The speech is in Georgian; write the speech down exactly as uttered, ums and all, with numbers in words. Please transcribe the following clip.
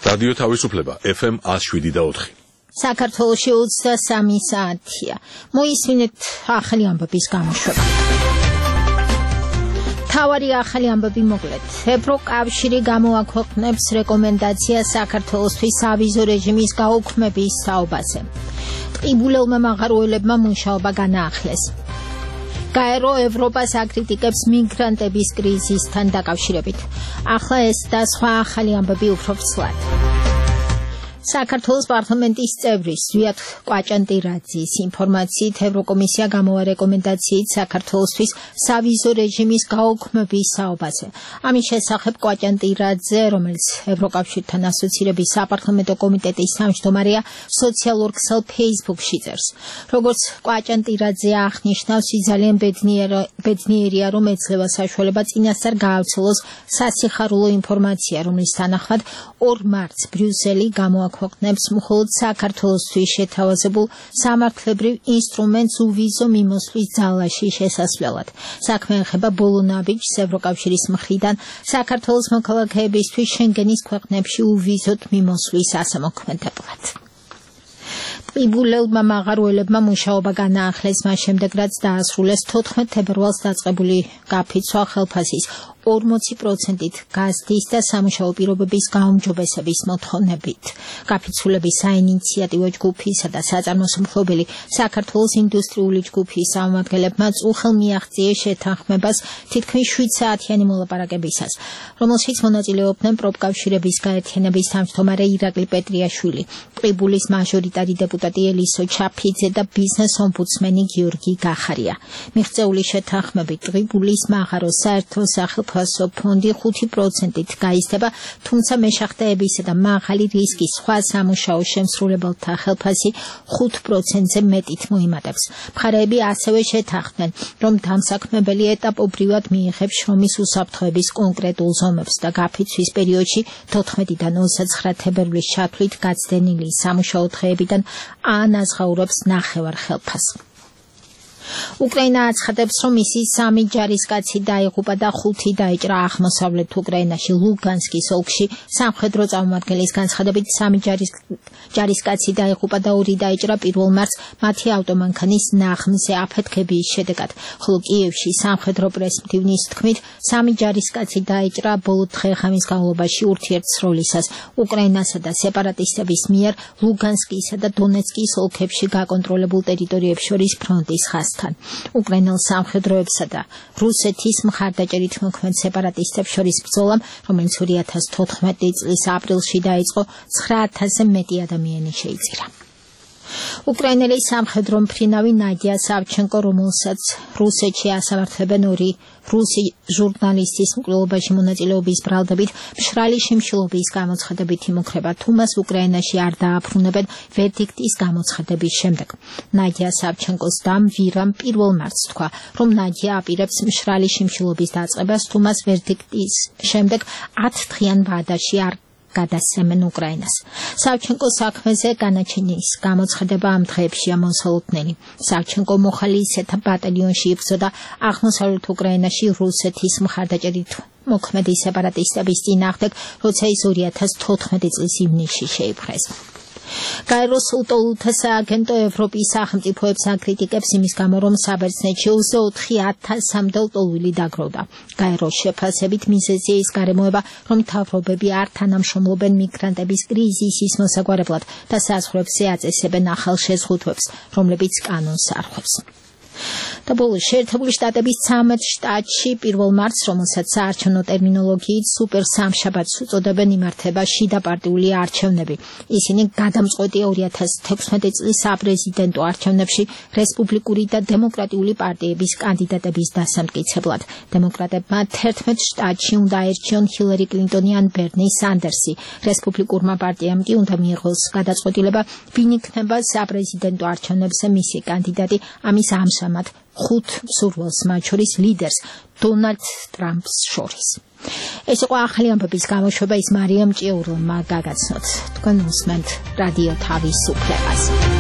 რადიო თავისუფლება F M one oh seven და four. საქართველოში ოცდასამი საათია. მოისმინეთ ახალი ამბების გამოშვება. თავარი ახალი ამბები მოკლედ. ევროკავშირი გამოაქვეყნებს რეკომენდაციას საქართველოსთვის სავიზო რეჟიმის გაუქმების თაობაზე. ტყიბულელმა მაღაროელებმა მუშაობა განაახლეს. გაერო ევროპას აკრიტიკებს მიგრანტების კრიზისთან დაკავშირებით. ახლა ეს და სხვა ახალი ამბები უფრო ფსლად. საქართველოს პარლამენტის წევრი ზვიად კვაჭანტირაძის ინფორმაციით ევროკომისია გამოვა რეკომენდაციით საქართველოსთვის სავიზო რეჟიმის გაუქმების თაობაზე. ამის შესახებ კვაჭანტირაძე, რომელიც ევროკავშირთან ასოცირების საპარლამენტო კომიტეტის თავმჯდომარეა, სოციალურ ქსელ Facebook-ში წერს. როგორც კვაჭანტირაძე აღნიშნავს, ის ძალიან ბედნიერია, რომ ეძლევა საშუალება წინასწარ გაავრცელოს სასიხარულო ინფორმაცია, რომლის თანახმად ორ მარტს ბრიუსელი გამოაქვეყნებს ქვეყნებს მხოლოდ საქართველოსთვის შეთავაზებულ სამართლებრივ ინსტრუმენტს უვიზო მიმოსვლის ძალაში შესასვლელად. საქმე ეხება ბოლო ნაბიჯს ევროკავშირის მხრიდან საქართველოს მოქალაქეებისთვის შენგენის ქვეყნებში უვიზოთ მიმოსვლის ასამოქმედებლად. ტყიბულელმა მაღაროელებმა მუშაობა განაახლეს მას შემდეგ, რაც დაასრულეს თოთხმეტ თებერვალს დაწყებული გაფიცვა ხელფასის ორმოცი პროცენტით გაზდის და სამუშაო პირობების გაუმჯობესების მოთხოვნებით. გაფიცულების საინიციატივო ჯგუფისა და საწარმოო მფლობელი საქართველოს ინდუსტრიული ჯგუფის წარმომადგენლებმა უხელ მიაღწიეს შეთანხმებას თითქმის შვიდ საათიანი მოლაპარაკებისას, რომელშიც მონაწილეობდნენ პროფკავშირების გაერთიანების თავმჯდომარე ირაკლი პეტრიაშვილი, ტყიბულის მაჟორიტარი დეპუტატი ელისო ჩაფიძე და ბიზნეს ომბუდსმენი გიორგი გახარია. მიღწეული შეთანხმებით ტყიბულის მაღაროს საერთო სახელმწიფო ფონდი ხუთი პროცენტით გაიზრდება, თუმცა მეშახტეებისა და მაღალი რისკის სხვა სამუშაო შემსრულებელთა ხელფასი ხუთ პროცენტზე მეტით მოიმატებს. მხარეები ასევე შეთანხმდნენ, რომ დამსაქმებელი ეტაპობრივად მიიღებს შრომის უსაფრთხოების კონკრეტულ ზომებს და გაფიცვის პერიოდში თოთხმეტიდან ოცდაცხრა თებერვლის ჩათვლით გაცდენილი სამუშაო დღეებიდან აანაზღაურებს ნახევარ ხელფასს. უკრაინა აცხადებს, რომ მისი სამი ჯარისკაცი დაიღუპა და ხუთი დაიჭრა აღმოსავლეთ უკრაინაში ლუგანსკის ოლქში. სამხედრო წარმომადგენლის განცხადებით, სამი ჯარისკაცი დაიღუპა და ორი დაიჭრა პირველ მარტს მათი ავტომანქანის ნაღმზე აფეთქების შედეგად, ხოლო კიევში სამხედრო პრესმდივნის თქმით, სამი ჯარისკაცი დაიჭრა ბოლო დღე-ღამის განმავლობაში ურთიერთსროლისას უკრაინასა და სეპარატისტების მიერ ლუგანსკისა და დონეცკის ოლქებში გაკონტროლებულ ტერიტორიებს შორის ფრონტის ხაზს. უკრაინელ სამხედროებსა და რუსეთის მხარდაჭერით მოქმედ სეპარატისტებს შორის ბრძოლამ, რომელიც ორი ათას თოთხმეტი წლის აპრილში დაიწყო, ცხრა ათასზე მეტი ადამიანი შეიწირა. უკრაინელი სამხედრო მფრინავი ნადია სავჩენკო, რომელსაც რუსეთში ასამართლებენ ორი რუსი ჟურნალისტის მკვლელობაში მონაწილეობის ბრალდებით, მშრალი შიმშილობის გამოცხადებით იმუქრება, თუ მას უკრაინაში არ დააბრუნებენ ვერდიქტის გამოცხადების შემდეგ. ნადია სავჩენკოს დამ ვირამ პირველ მარტს თქვა, რომ ნადია აპირებს მშრალი შიმშილობის დაწყებას, თუ მას ვერდიქტის შემდეგ ათდღიან ვადაში არ გადასცემენ უკრაინას. სავჩენკო საქმეზე განაჩენის გამოცხადება ამ დღეებშია მოსალოდნელი. სავჩენკო მოხალისეთა ბატალიონში იბრძოდა აღმოსავლეთ უკრაინაში რუსეთის მხარდაჭერით მოქმედი სეპარატისტების წინააღმდეგ, როცა ის ორი ათას თოთხმეტი წლის ივნისში შეიპყრეს. გაეროს უტოლუთა სააგენტო ევროპის სახელმწიფოებს აკრიტიკებს იმის გამო, რომ საბერძნეთში ოცდაოთხი ათასამდე ლტოლვილი დაგროვდა. გაეროს შეფასებით მიზეზია ის გარემოება, რომ მთავრობები არ თანამშრომლობენ მიგრანტების კრიზისის მოსაგვარებლად და საზღვრებზე აწესებენ ახალ შეზღუდვებს, რომლებიც კანონს არღვევს. და ბოლოს შეერთებული შტატების ცამეტ შტატში პირველ მარტს, რომელსაც საარჩევნო ტერმინოლოგიით სუპერ სამშაბათს უწოდებენ, იმართება შიდა პარტიული არჩევნები. ისინი გადამწყვეტია ორი ათას თექვსმეტი წლის საპრეზიდენტო არჩევნებში რესპუბლიკური და დემოკრატიული პარტიების კანდიდატების დასამტკიცებლად. დემოკრატებმა თერთმეტ შტატში უნდა აერჩიონ ჰილარი კლინტონი ან ბერნი სანდერსი. რესპუბლიკურმა პარტიამ კი უნდა მიიღოს გადაწყვეტილება, ვინ იქნება საპრეზიდენტო არჩევნებზე მისი კანდიდატი. ამის ამჟამად ხუთ მსურველს, მათ შორის ლიდერს დონალდ ტრამპს შორის. ეს იყო ახალი ამბების გამოშვება, ის მარიამ ჭიურულმა გაგაცნოთ. თქვენ უსმენთ რადიო თავისუფლებას.